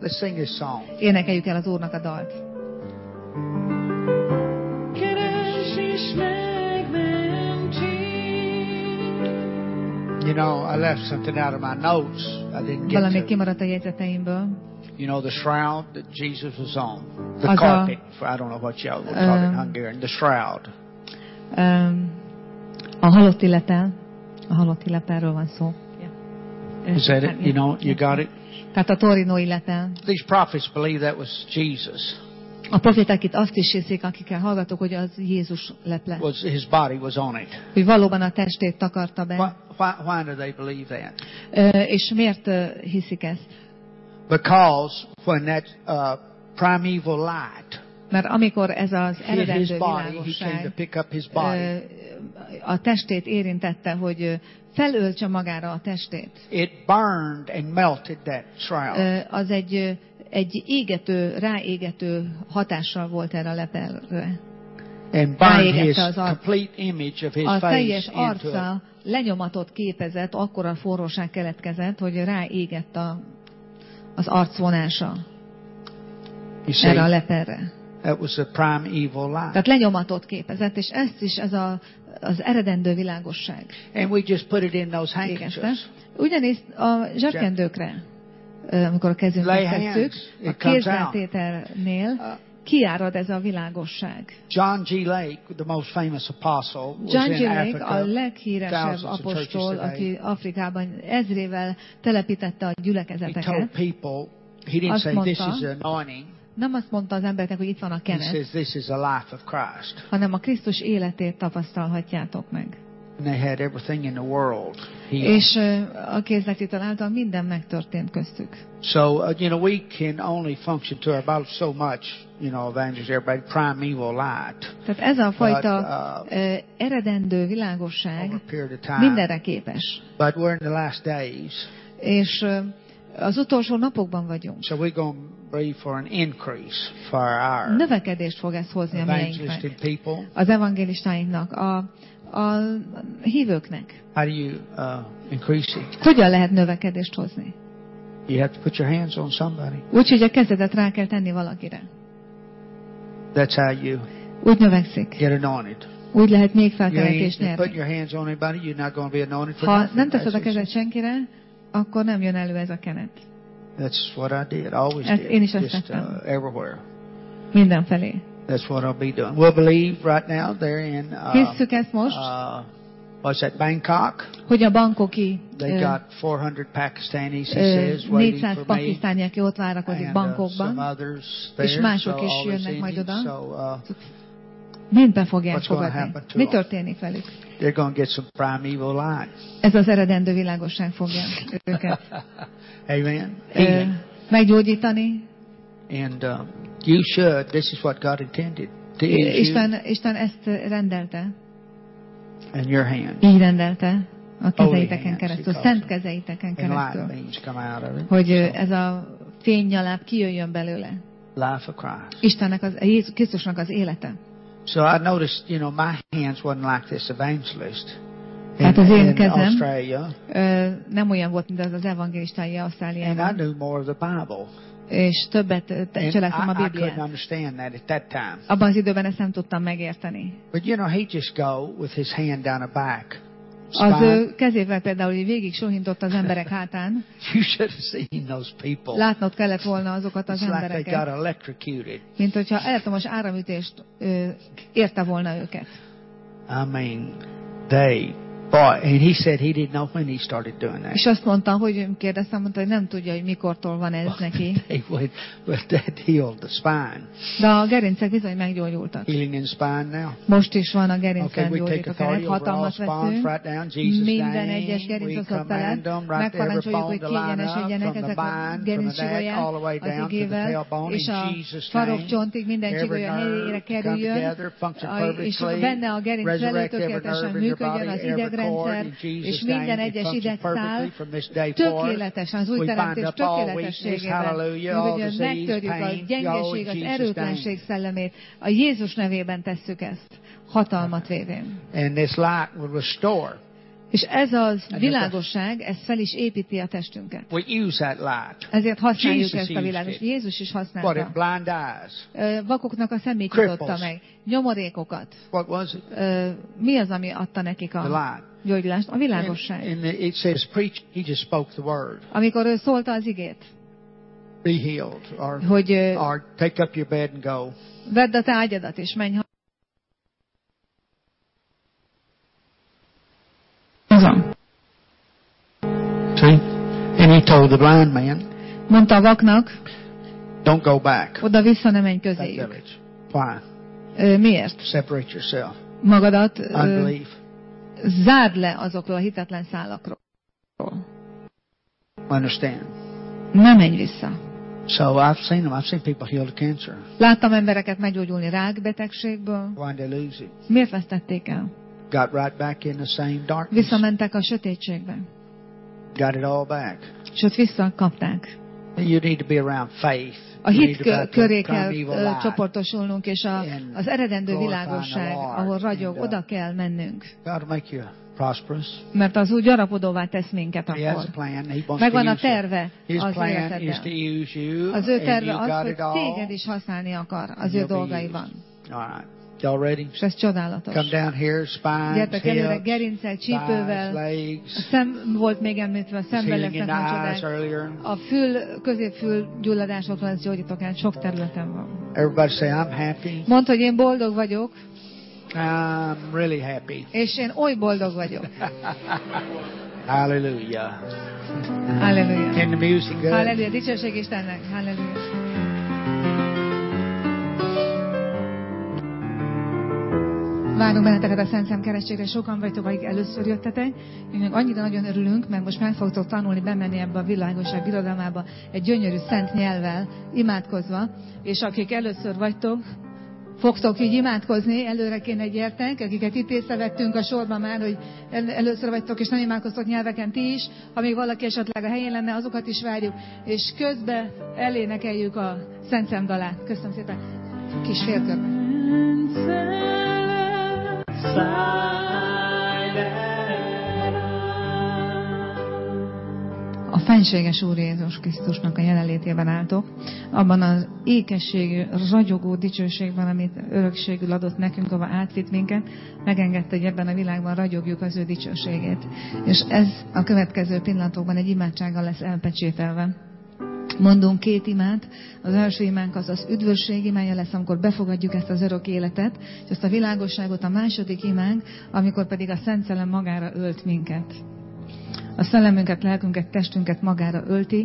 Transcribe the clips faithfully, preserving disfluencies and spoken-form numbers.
Let's sing this song. Énekeljük el az Úrnak a dalt. You know, I left something out of my notes. I didn't get Valami to. kimaradt a jegyzeteimből. You know, the shroud that Jesus was on. The Az a- carpet. For, I don't know what y'all would call it in Um, Hungarian. The shroud. Um, a halotti lepel. A halotti lepelről van szó. Is that it? You know, you got it? Tehát a torinói lepel. These prophets believe that was Jesus. A proféták itt azt is hiszik, akikkel hallgatok, hogy az Jézus leple. Was his body was on it. Hogy valóban a testét takarta be. Why, why, why do they believe that? Ö, és miért ö, hiszik ezt? Because when that uh, primeval light Mert amikor ez az hit his eredendő body, he came to világosság pick up his body. ö, a testét érintette, hogy ö, felöltse magára a testét. It burned and melted that shroud. Ö, az egy, ö, egy égető, ráégető hatással volt erre a lepelre. And burned ráégette his az arc. complete image of his A face teljes into it. arca lenyomatot képezett, akkora forróság keletkezett, hogy ráégett a, az arcvonása You see, erre a lepelre. that was the primeval light. Tehát lenyomatot képezett, és ezt is ez a, az eredendő világosság And we just put it in those végezte. handkerchiefs. Ugyanis a zsebkendőkre, ö, amikor a kezünkbe Lay tesszük, hands, a it comes kézzeltételnél kiárad ez a világosság. John G. Lake, the most famous apostle, was John in G. Lake Africa. a leghíresebb Thousands of churches apostol, today. aki Afrikában ezrével telepítette a He told gyülekezeteket. people, he didn't Azt say this mondta, is the anointing. Nem azt mondta az embereknek, hogy itt van a He kenet, says this is the life of Christ. hanem a Krisztus életét tapasztalhatjátok meg. And they had everything in the world healed. És ö, a kézletétel által minden megtörtént köztük. So, uh, you know, we can only function to about so much, you know, evangelist, everybody, primeval light Tehát ez a fajta But, uh, ö, eredendő over világosság a period of time. mindenre képes. But we're in the last days. És ö, az utolsó napokban vagyunk. So we're going to pray for an increase for our Növekedést fog ez hozni a evangelistic mieinknek, people. az evangélistáinknak, a, a hívőknek. How do you uh, increase it? Hogyan lehet növekedést hozni? You have to put your hands on somebody. Úgy, hogy a kezedet rá kell tenni valakire. That's how you Úgy növekszik. get anointed. Úgy lehet még You felkerekést ain't putting nyerni. your hands on anybody, you're not going to be anointed for Ha nothing. nem teszed a That's, kezed senkire, akkor nem jön elő ez a kenet. that's what I did. Always Ezt én is did. ezt Just tettem. uh, everywhere. Mindenfelé. That's what I'll be doing. We'll believe right now they're in uh, Hisszük ezt most, uh, what's that, Bangkok. hogy a bankoki They ö, got four hundred Pakistanis, he ö, says, waiting négyszáz for me. pakisztáni, aki ott várakozik And uh, some Bangkokban, others there. és mások so is all these jönnek majd Indians, oda. So uh, mind be fogják What's gonna fogadni. happen to Mi them? történik velük? they're going to get some primeval light. Ez az eredendő világosság fogja őket Amen. ö, Healing. meggyógyítani. And um, you should. This is what God intended. To use you Isten, Isten ezt rendelte, and your hand. így rendelte a kezeiteken hands, keresztül, he calls szent them. kezeiteken And light keresztül, beams come out of it. hogy ö, So, ez a fénynyaláb kijöjjön belőle. life of Christ. Istennek, az, Jézus Krisztusnak az élete. So I noticed, you know, my hands wasn't like this evangelist in, Hát az én in kezem Australia. ö, nem olyan volt, mint az az evangélistái And I Ausztráliában, knew more of the Bible. és többet ö, te- And cselekszem a I, I couldn't Bibliát. understand that at that time. Abban az időben ezt nem tudtam megérteni. But you know, he'd just go with his hand down the back. Az spine. ő kezével például így végig sohintott az emberek hátán. You should have seen those people. Látnod kellett volna azokat az It's like they got embereket, electrocuted. mint hogyha elektromos áramütést ö, érte volna őket. I mean, they, boy, and he said he didn't know when he started doing that. És azt mondta, hogy kérdeztem, mondta, hogy nem tudja, hogy mikortól van ez neki. They went, but that healed the spine. De a gerincek bizony meggyógyultak. Healing in spine now. Most is van a Okay, gerincen we take gyógyító authority keret, over all hatalmat spines veszünk. right now in Jesus' Minden name. egyes We gerincot command felett them right there, every megparancsoljuk, bone hogy to line up kiegyenesedjenek from the ezek a spine, from the neck, gerincsigóján all the way az down to the igével, tailbone és in a Jesus' farokcsontig name. minden Every csigolya helyére nerve come kerüljön, together, function a- és perfectly, benne a gerinc felé resurrect every tökéletesen nerve in your működjön body, az every idegrendszer, cord in és Jesus' minden name. It egyes functions idegszál perfectly from this day forward. tökéletesen, az új We teremtés bind up all weakness, tökéletességében, hallelujah, all hogy disease, megtörjük a pain, gyengeség, go in az Jesus' erőtlenség name. szellemét. A Jézus nevében tesszük ezt, hatalmat vévén. And this light will restore. És ez az világosság, ez fel is építi a testünket. We use that light. Ezért használjuk Jesus ezt a világos. used it. Jézus is What, használta. in blind eyes? Vakoknak a szemét nyitotta Cripples. meg. Nyomorékokat. What was it? Mi az, ami adta nekik The a light. gyógyulást? A világosság. And, and it says, preach, he just spoke the word. Amikor ő szólta az igét, Be healed. Or, hogy or take up your bed and go. vedd a te ágyadat és menj haza. See? And he told the blind man, Mondta a vaknak, don't go back. oda-vissza ne menj That közéjük. village. Why? Ö, Miért? Separate yourself. Magadat ö, Unbelief. zárd le azokról a hitetlen szálakról. Understand? Ne menj vissza. So I've seen them. I've seen people healed of cancer. Láttam embereket meggyógyulni rákbetegségből. Why did they lose it? Miért vesztették el? Got right back in the same darkness. Visszamentek a sötétségbe. Got it all back. És ott visszakapták. You need to be around faith. A You hit need to kö- go to köré the kell primeval ö, light. csoportosulnunk, és a, az eredendő világosság, ahol ragyog, oda kell mennünk. God will make you prosperous. Mert az úgy gyarapodóvá tesz minket He has akkor. a plan. He wants Megvan to a use you. terve His az plan is to életeddel. use you. Az ő and terve you az, got hogy it all. téged is használni akar az You'll ő be dolgaiban. used. All right. Y'all ready? És ez csodálatos. Come down here, spines, Gyertek előre hips, gerincel, thighs, csípővel. legs. A szem volt még említve, a szemben Healing in lesznek the nagy eyes csodák. earlier. A fül, középfül gyulladásokra ezt gyógyítok el, sok területen van. Everybody say, I'm happy. Mondd, hogy én boldog vagyok, I'm really happy. és én oly boldog vagyok. Hallelujah. Halleluja. In the music good? Halleluja. Dicsőség Istennek. Halleluja. Várunk benneteket a Szent Szem kerességre, sokan vagytok, akik először jöttetek. Mi meg annyira nagyon örülünk, mert most meg fogtok tanulni bemenni ebbe a világosság birodalmába egy gyönyörű szent nyelvvel, imádkozva. És akik először vagytok, fogtok így imádkozni, előre kéne gyertek, akiket itt észrevettünk a sorban már, hogy el, először vagytok, és nem imádkoztok nyelveken ti is. Ha még valaki esetleg a helyén lenne, azokat is várjuk. És közben elénekeljük a Szent Szem dalát. Köszönöm szépen. Kis félkörben. A fenséges Úr Jézus Krisztusnak a jelenlétében álltok, abban az ékességű, ragyogó dicsőségben, amit örökségül adott nekünk, ahol átvitt minket, megengedte, hogy ebben a világban ragyogjuk az ő dicsőségét. És ez a következő pillanatokban egy imádsággal lesz elpecsételve. Mondunk két imát. Az első imánk az az üdvösség imája lesz, amikor befogadjuk ezt az örök életet, és ezt a világosságot. A második imánk, amikor pedig a Szent Szellem magára ölt minket. A szellemünket, lelkünket, testünket magára ölti,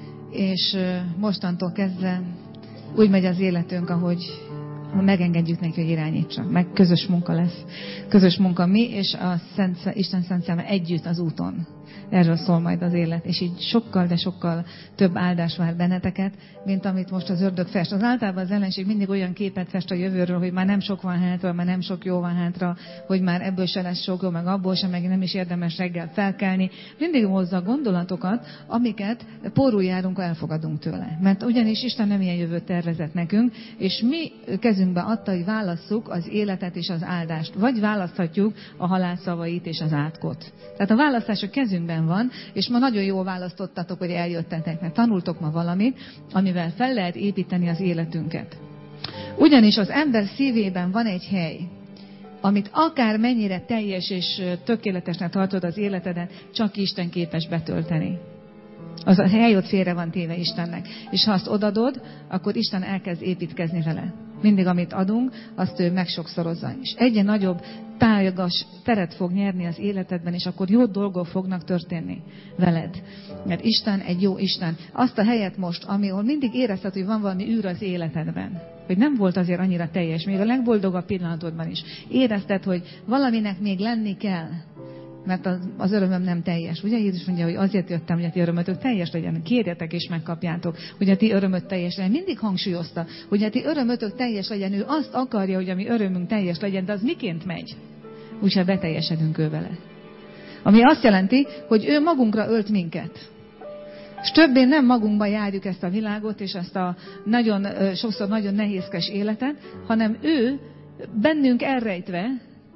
és mostantól kezdve úgy megy az életünk, ahogy ha megengedjük neki, hogy irányítsa. Meg közös munka lesz. Közös munka mi, és a Szent, Isten Szent Szelleme együtt az úton. Erről szól majd az élet. És így sokkal, de sokkal több áldás vár benneteket, mint amit most az ördög fest. Az általában az ellenség mindig olyan képet fest a jövőről, hogy már nem sok van hátra, már nem sok jó van hátra, hogy már ebből se lesz sok jó, meg abból sem, meg nem is érdemes reggel felkelni. Mindig hozza gondolatokat, amiket pórul járunk, elfogadunk tőle. Mert ugyanis Isten nem ilyen jövőt tervezett nekünk, és mi kezünkbe adta, hogy válasszuk az életet és az áldást. Vagy választhatjuk a halál szavait és az átkot. Tehát a választás a kezünkben van, és ma nagyon jól választottatok, hogy eljöttetek, mert tanultok ma valamit, amivel fel lehet építeni az életünket. Ugyanis az ember szívében van egy hely, amit akár mennyire teljes és tökéletesnek tartod az életedet, csak Isten képes betölteni. Az a hely ott félre van téve Istennek. És ha azt odadod, akkor Isten elkezd építkezni vele. Mindig, amit adunk, azt ő megsokszorozza. És egyre nagyobb tágas teret fog nyerni az életedben, és akkor jó dolgok fognak történni veled. Mert Isten egy jó Isten. Azt a helyet most, amihol mindig érezted, hogy van valami űr az életedben, hogy nem volt azért annyira teljes, még a legboldogabb pillanatodban is. Érezted, hogy valaminek még lenni kell, mert az, az örömöm nem teljes. Ugye Jézus mondja, hogy azért jöttem, hogy a ti örömötök teljes legyen. Kérjetek és megkapjátok, hogy a ti örömöt teljes legyen. Mindig hangsúlyozta, hogy a ti örömötök teljes legyen. Ő azt akarja, hogy a mi örömünk teljes legyen, de az miként megy? Úgyhogy beteljesedünk ő vele. Ami azt jelenti, hogy ő magunkra ölt minket. És többé nem magunkba járjuk ezt a világot, és ezt a nagyon, sokszor nagyon nehézkes életet, hanem ő bennünk elrejtve,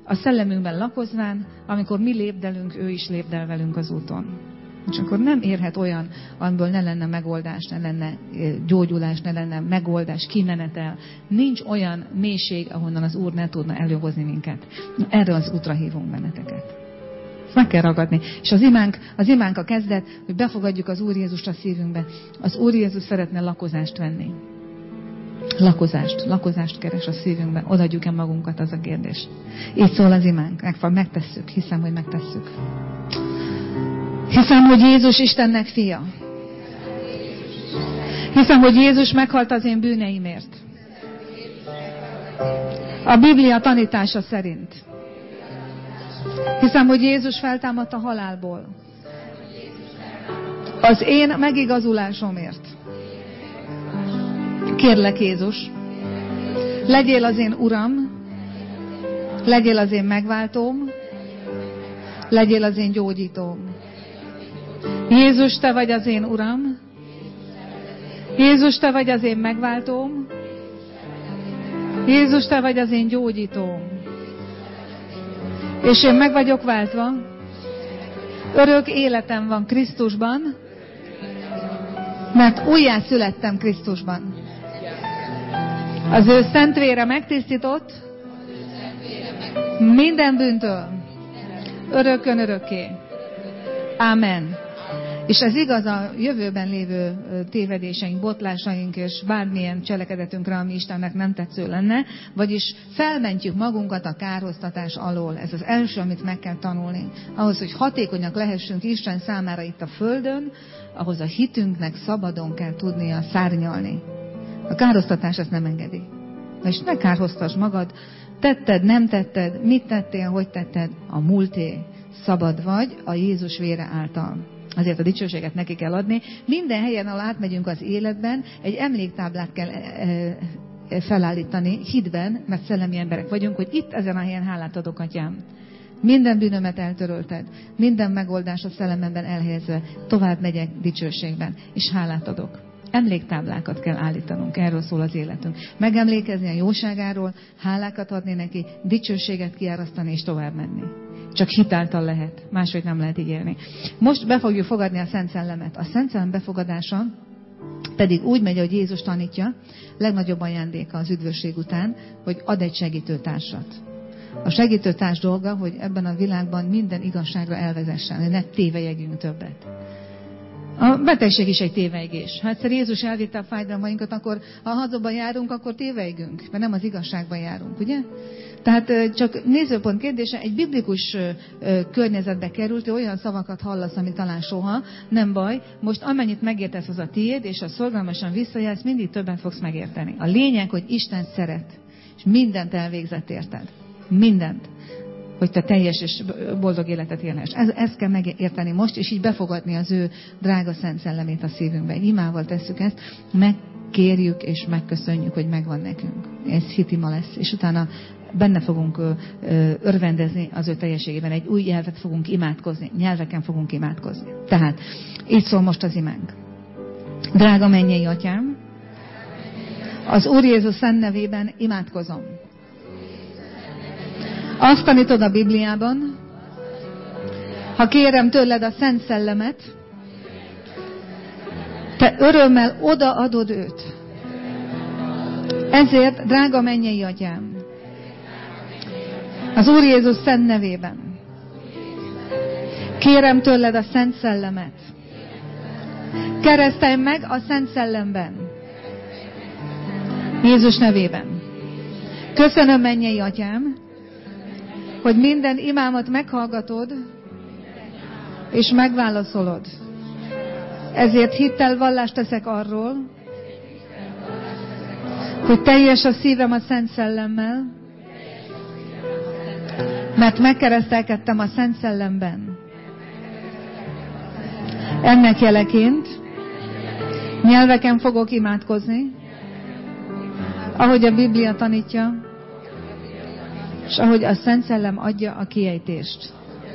a szellemünkben lakozván, amikor mi lépdelünk, ő is lépdel velünk az úton. És akkor nem érhet olyan, amiből ne lenne megoldás, ne lenne gyógyulás, ne lenne megoldás, kimenetel. Nincs olyan mélység, ahonnan az Úr ne tudna elhozni minket. Erre az útra hívunk benneteket. Ezt meg kell ragadni. És az imánk, az imánk a kezdet, hogy befogadjuk az Úr Jézust a szívünkbe. Az Úr Jézus szeretne lakozást venni. Lakozást, lakozást keres a szívünkben. Odaadjuk-e magunkat, az a kérdés. Így szól az imánk. Megtesszük, hiszem, hogy megtesszük. Hiszem, hogy Jézus Istennek fia. Hiszem, hogy Jézus meghalt az én bűneimért. A Biblia tanítása szerint. Hiszem, hogy Jézus feltámadt a halálból. Az én megigazulásomért. Kérlek, Jézus, legyél az én Uram, legyél az én megváltóm, legyél az én gyógyítóm. Jézus, te vagy az én Uram, Jézus, te vagy az én megváltóm, Jézus, te vagy az én gyógyítóm. És én meg vagyok váltva, örök életem van Krisztusban, mert újjászülettem Krisztusban. Az ő szent vére megtisztított minden bűntől, örökön örökké. Ámen. És ez igaz a jövőben lévő tévedéseink, botlásaink és bármilyen cselekedetünkre, ami Istennek nem tetsző lenne, vagyis felmentjük magunkat a kárhoztatás alól. Ez az első, amit meg kell tanulni. Ahhoz, hogy hatékonyak lehessünk Isten számára itt a földön, ahhoz a hitünknek szabadon kell tudnia szárnyalni. A kárhoztatás ezt nem engedi. És ne kárhoztass magad, tetted, nem tetted, mit tettél, hogy tetted, a múlté. Szabad vagy a Jézus vére által. Azért a dicsőséget neki kell adni. Minden helyen, ahol átmegyünk az életben, egy emléktáblát kell felállítani hitben, mert szellemi emberek vagyunk, hogy itt ezen a helyen hálát adok, Atyám. Minden bűnömet eltörölted, minden megoldás a szellememben elhelyezve, tovább megyek dicsőségben, és hálát adok. Emléktáblákat kell állítanunk, erről szól az életünk. Megemlékezni a jóságáról, hálákat adni neki, dicsőséget kiárasztani és tovább menni. Csak hitáltal lehet, máshogy nem lehet így élni. Most be fogjuk fogadni a Szent Szellemet. A Szent Szellem befogadása pedig úgy megy, hogy Jézus tanítja, legnagyobb ajándéka az üdvösség után, hogy ad egy segítőtársat. A segítőtárs dolga, hogy ebben a világban minden igazságra elvezessen, hogy ne tévejegjünk többet. A betegség is egy tévejgés. Ha egyszer Jézus elvitte a fájdalmainkat, akkor ha hazabban járunk, akkor tévejgünk, mert nem az igazságban járunk, ugye? Tehát csak nézőpont kérdése, egy biblikus környezetbe került, olyan szavakat hallasz, ami talán soha, nem baj. Most amennyit megértesz, az a tiéd, és ha szorgalmasan visszajársz, mindig többet fogsz megérteni. A lényeg, hogy Isten szeret, és mindent elvégzett érted. Mindent. Hogy te teljes és boldog életet élhess. Ez, ezt kell megérteni most, és így befogadni az ő drága Szent Szellemét a szívünkbe. Imával tesszük ezt, megkérjük és megköszönjük, hogy megvan nekünk. Ez hitima lesz, és utána benne fogunk örvendezni az ő teljességében. Egy új nyelvet fogunk imádkozni. Nyelveken fogunk imádkozni. Tehát, így szól most az imánk. Drága mennyei Atyám, az Úr Jézus szent nevében imádkozom. Azt tanítod a Bibliában, ha kérem tőled a Szent Szellemet, te örömmel odaadod őt. Ezért, drága mennyei Atyám, az Úr Jézus szent nevében kérem tőled a Szent Szellemet. Keresztelj meg a Szent Szellemben. Jézus nevében. Köszönöm, mennyei Atyám, hogy minden imámat meghallgatod, és megválaszolod. Ezért hittel vallást teszek arról, hogy teljes a szívem a Szent Szellemmel, mert megkeresztelkedtem a Szent Szellemben. Ennek jeleként nyelveken fogok imádkozni, ahogy a Biblia tanítja, és ahogy a Szent Szellem adja a kiejtést.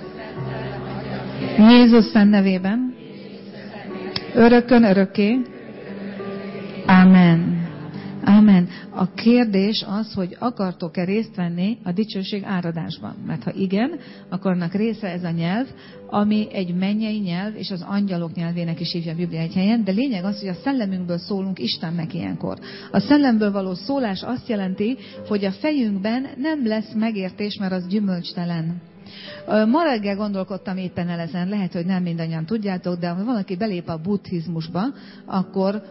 Jézus szent nevében, örökkön örökké. Amen. Amen. A A kérdés az, hogy akartok-e részt venni a dicsőség áradásban. Mert ha igen, akkor annak része ez a nyelv, ami egy mennyei nyelv, és az angyalok nyelvének is hívja a Biblia egy helyen, de lényeg az, hogy a szellemünkből szólunk Istennek ilyenkor. A szellemből való szólás azt jelenti, hogy a fejünkben nem lesz megértés, mert az gyümölcstelen. Ma reggel gondolkodtam éppen el ezen, lehet, hogy nem mindannyian tudjátok, de ha valaki belép a buddhizmusba, akkor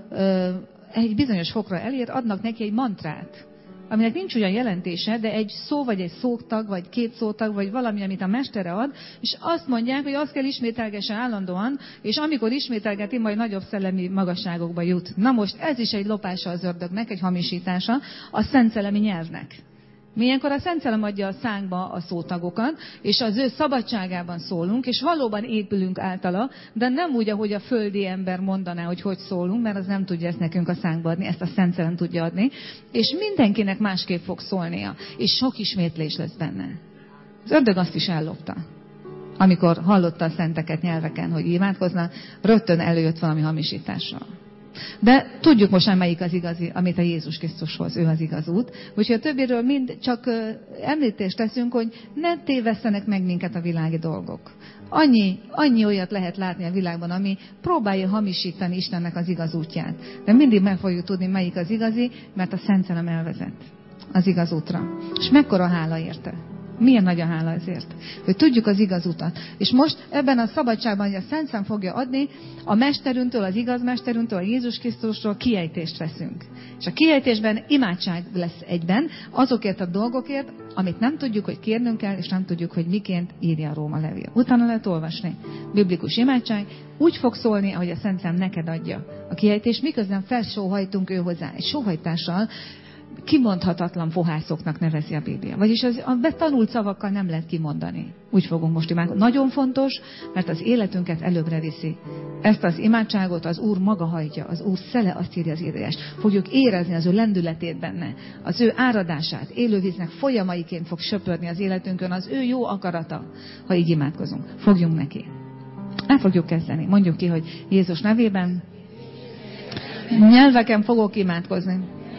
egy bizonyos fokra elér, adnak neki egy mantrát, aminek nincs olyan jelentése, de egy szó, vagy egy szótag, vagy két szótag, vagy valami, amit a mestere ad, és azt mondják, hogy azt kell ismételgessen állandóan, és amikor ismételgeti, majd nagyobb szellemi magasságokba jut. Na most ez is egy lopása az ördögnek, egy hamisítása a szent szellemi nyelvnek. Milyenkor a Szent Szellem adja a szánkba a szótagokat, és az ő szabadságában szólunk, és valóban épülünk általa, de nem úgy, ahogy a földi ember mondaná, hogy hogy szólunk, mert az nem tudja ezt nekünk a szánkba adni, ezt a Szent Szellem tudja adni, és mindenkinek másképp fog szólnia, és sok ismétlés lesz benne. Az ördög azt is ellopta. Amikor hallotta a szenteket nyelveken, hogy imádkoznak, rögtön előjött valami hamisítással. De tudjuk most már, melyik az igazi, amit a Jézus Krisztus hoz, ő az igaz út. Úgyhogy a többiről mind csak említést teszünk, hogy ne tévesszenek meg minket a világi dolgok. Annyi, annyi olyat lehet látni a világban, ami próbálja hamisítani Istennek az igaz útját. De mindig meg fogjuk tudni, melyik az igazi, mert a Szent Szellem elvezet az igaz útra. És mekkora hála érte. Milyen nagy a hála ezért, hogy tudjuk az igaz utat. És most ebben a szabadságban, hogy a Szent Szellem fogja adni, a mesterünktől, az igaz mesterünktől, a Jézus Krisztusról kiejtést veszünk. És a kiejtésben imádság lesz egyben, azokért a dolgokért, amit nem tudjuk, hogy kérnünk kell, és nem tudjuk, hogy miként írja a Róma levél. Utána lehet olvasni. Biblikus imádság úgy fog szólni, ahogy a Szent Szellem neked adja. A kiejtés, miközben felsóhajtunk ő hozzá. Egy sóhajtással kimondhatatlan fohászoknak nevezi a Biblia. Vagyis az, a betanult szavakkal nem lehet kimondani. Úgy fogunk most imádkozni. Nagyon fontos, mert az életünket előbbre viszi. Ezt az imádságot az Úr maga hajtja, az Úr szele, azt írja az írás. Fogjuk érezni az ő lendületét benne, az ő áradását, élővíznek folyamaiként fog söpörni az életünkön, az ő jó akarata, ha így imádkozunk. Fogjunk neki. El fogjuk kezdeni. Mondjuk ki, hogy Jézus nevében nyelveken fogok imádkozni.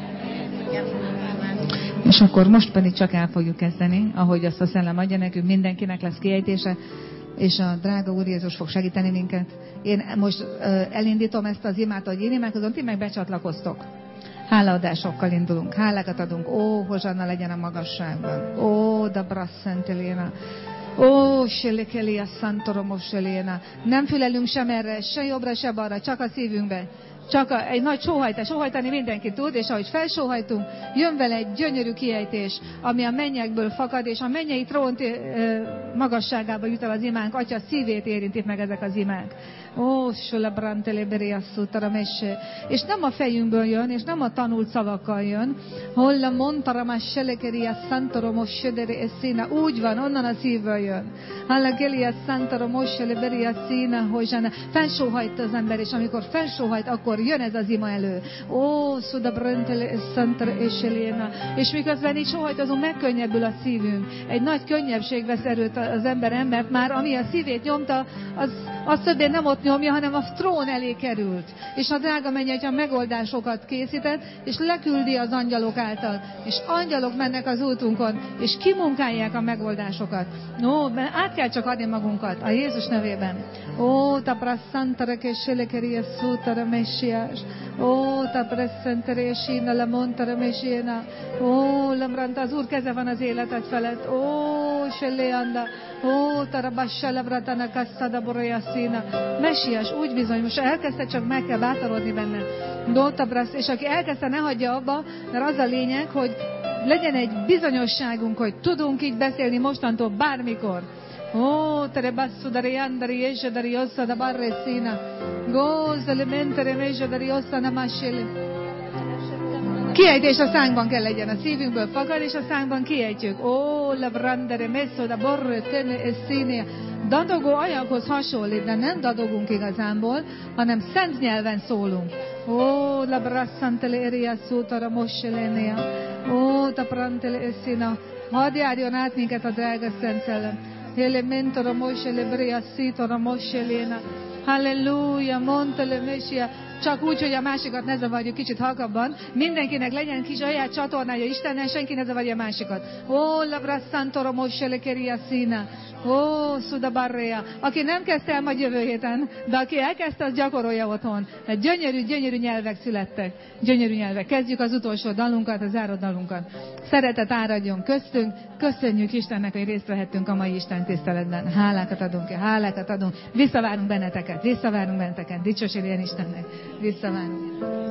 És akkor most pedig csak el fogjuk kezdeni, ahogy azt a Szellem adja nekünk, mindenkinek lesz kiejtése, és a drága Úr Jézus fog segíteni minket. Én most uh, elindítom ezt az imát, hogy én imádkozom, ti meg becsatlakoztok. Hálaadásokkal indulunk, hálákat adunk. Ó, hozsanna legyen a magasságban. Ó, da brasszenteléna. Ó, selekelia szantoromoseléna. Nem fülelünk sem erre, se jobbra, se balra, csak a szívünkbe. Csak a, egy nagy sóhajtás, sóhajtani mindenki tud, és ahogy felsóhajtunk, jön vele egy gyönyörű kiejtés, ami a mennyekből fakad, és a mennyei trónt e, magasságába jut el az imánk, Atya szívét érintik meg ezek az imák. Ó, és nem a fejünkből jön, és nem a tanult szavakkal jön. Holla montaramás selekeria szantoromos södere eszina. Úgy van, onnan a szívből jön. Halla gelia szantoromos seleberia szína hozsana. Felsóhajt az ember, és amikor felsóhajt, akkor jön ez az ima elő. Ó, szuda bröntele szantor eseléna. És miközben így sóhajtozunk, megkönnyebbül a szívünk. Egy nagy könnyebbség vesz erőt az ember, mert már ami a szívét nyomta, az, az többé nem ott nyomja, hanem a trón elé került. És a drága mennyei megoldásokat készített, és leküldi az angyalok által. És angyalok mennek az útunkon, és kimunkálják a megoldásokat. No, át kell csak adni magunkat a Jézus nevében. Ó, ta prasszantara keselekeria szútara messiás. Ó, ta prasszantarésina lemontara messiéna. Ó, lemranta, az Úr keze van az életed felett. Ó, seleanda. Ó, tarabassa lebratana kasszada borojaszina. Messiás, úgy bizony, most elkezdte, csak meg kell bátorodni benne. Dótabrasz, és aki elkezdte, ne hagyja abba, mert az a lényeg, hogy legyen egy bizonyosságunk, hogy tudunk így beszélni mostantól bármikor. Ó, terebasszudari andari esedari osszada barreszina. Góz elementere mesedari osszana masséli. Kiejtés a szánkban kell legyen, a szívünkből fakad, és a szánkban kiejtjük. Ó, labrandere messzoda borre tene eszínia. Dadogó anyaghoz hasonlít, de nem dadogunk igazánból, hanem szent nyelven szólunk. Ó, labrasszantele eria szútara mosselénia. Ó, taprantele eszina. Hadd járjon át minket a drága Szent Szellem. Elementora mossele bria szítora mosseléna. Halleluja, montele messia. csak úgy, hogy a másikat ne zavarjuk kicsit halkabban. Mindenkinek legyen kis saját csatornája Istennel, senki ne zavarja a másikat. Ó, labrasszantoro mosselekeria szína. Ó, szudabarrea. Aki nem kezdte el majd jövő héten, de aki elkezdte, az gyakorolja otthon. Hát gyönyörű, gyönyörű nyelvek születtek. Gyönyörű nyelvek. Kezdjük az utolsó dalunkat, az záró dalunkat. Szeretet áradjon köztünk. Köszönjük Istennek, hogy részt vehettünk a mai Isten tiszteletben. Hálákat adunk ki, hálákat adunk. Visszavárunk benneteket, visszavárunk benneteket. Dicsőség legyen Istennek. Visszavárunk.